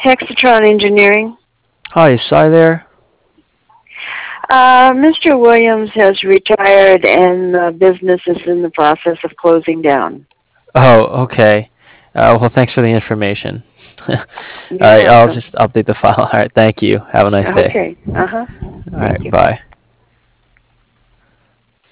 Hexatron Engineering. Hi, is Cy there? Mr. Williams has retired and the business is in the process of closing down. Oh, okay. Well, thanks for the information. All You're right, I'll welcome. just update the file. All right, thank you. Have a nice day. Okay. Uh-huh. All Thank right, you. bye.